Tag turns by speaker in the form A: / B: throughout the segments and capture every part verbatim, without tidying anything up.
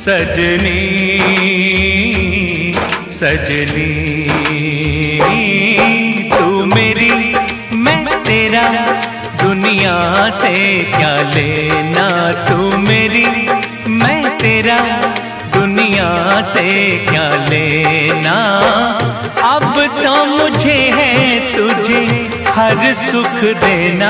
A: सजनी सजनी तू मेरी मैं तेरा, दुनिया से क्या लेना। तू मेरी मैं तेरा, दुनिया से क्या लेना। अब तो मुझे है तुझे हर सुख देना।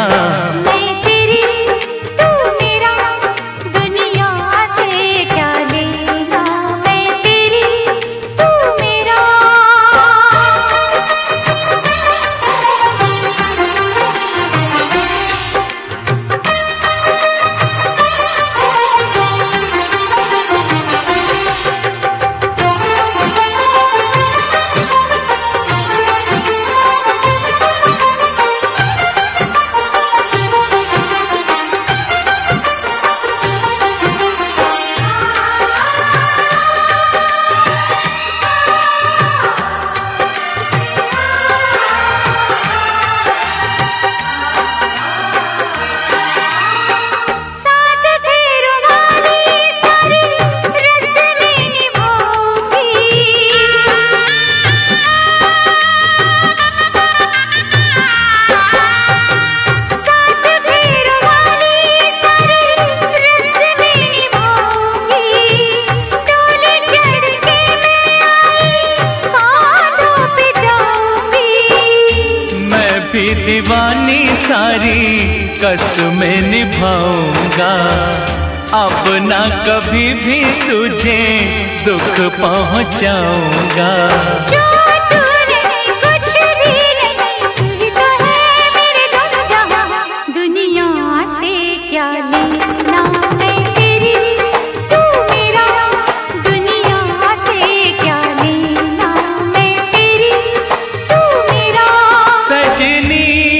A: दीवानी सारी कसमें निभाऊंगा। अब ना कभी भी तुझे दुख पहुंचाऊंगा।
B: जो तू नहीं कुछ भी नहीं, तू ही तो है मेरे दोनों जहां। दुनिया से क्या लेना मैं तेरी, तू मेरा। दुनिया से क्या लेना मैं तेरी, तू मेरा।
A: सजनी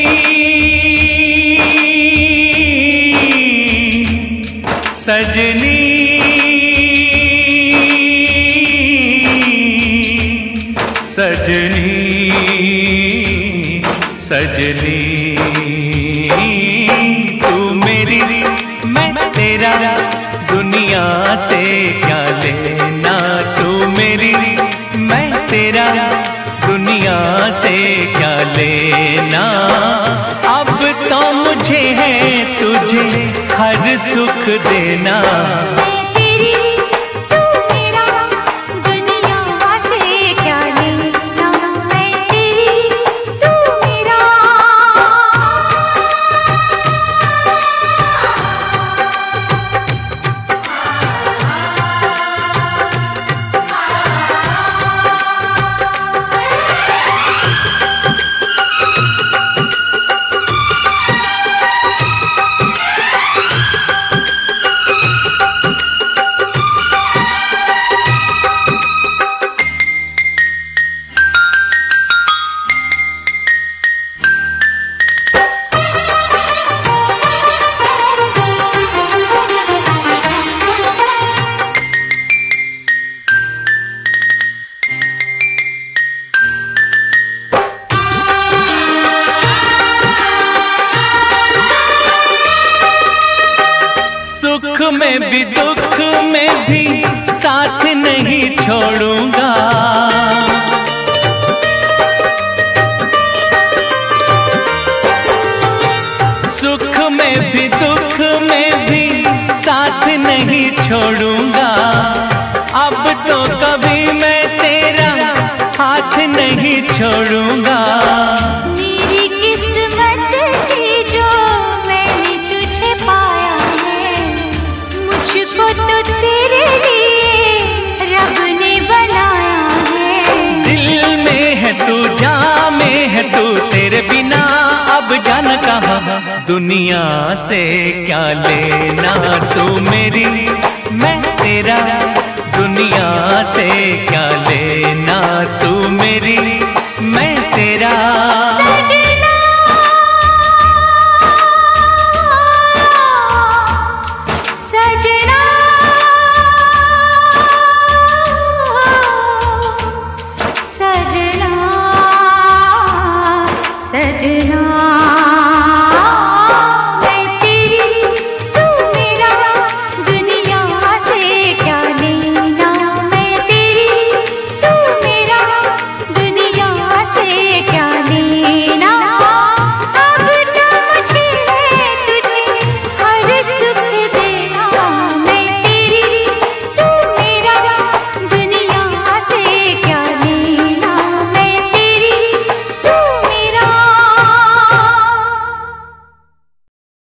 A: सजनी सजनी सजनी तू मेरी मैं तेरा, दुनिया से क्या लेना। तू मेरी मैं तेरा, दुनिया से क्या लेना। अब तो मुझे है तुझे हर सुख देना।
B: मैं तेरी, तू मेरा। दुनिया से क्या लेना मैं तेरी, तू मेरा।
A: सुख में भी दुख में भी साथ नहीं छोड़ूंगा। सुख में भी दुख में भी साथ नहीं छोड़ूंगा। अब तो कभी मैं तेरा हाथ नहीं छोड़ूंगा।
B: मेरी किस्मत थी जो मैंने तुझे पाया है, मुझको तो तेरे लिए रब ने बनाया है।
A: दिल में है तू, जान में है तू, तेरे बिना अब जान कहाँ। दुनिया से क्या लेना। तू